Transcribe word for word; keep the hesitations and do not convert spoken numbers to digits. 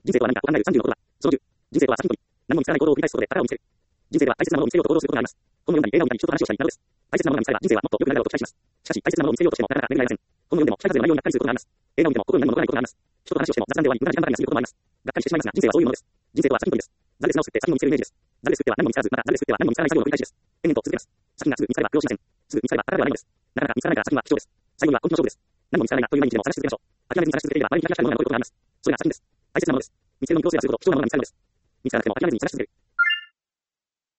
人生とは何かと考えるさんじゅうのことは、そのじゅう、人生とは先に何も見つからない行動を繰り返すことで宝を見つける。人生では大切なものを見つけようと行動することがあります。本を読んだり、映画を見たり、人と話をしたりなどです。大切なものが見つかれば人生はもっと良くなるだろうと期待します。しかし、大切なものを見つけようとしてもなかなか巡り合いません。本を読んでも期待外れの内容になったりすることがあります。映画を見ても心に何も残らないことがあります。人と話をしても雑談で終わり、無駄な時間ばかりが過ぎることもあります。がっかりしてしまいますが、人生はそういうものです。人生とは先にです。ザルで砂を作って先を見つけるイメージです。ザルで作っては何も見つからず、またザルで作っては何も見つからない作業の繰り返しです。延々と続けます。先がすぐ見つかれば苦労しません。すぐ見つかれば宝ではないのです。なかなか見つからないから先は貴重です。最後には根気の勝負です。何も見つからないなという毎日でも探し続けましょう。諦めずに探し続ければ前に開きたいものが残ることがあります。それが先です。大切なものです。見つけるのに苦労すればするほど貴重なものが見つかるのです。見つからなくても諦めずに探し続ける。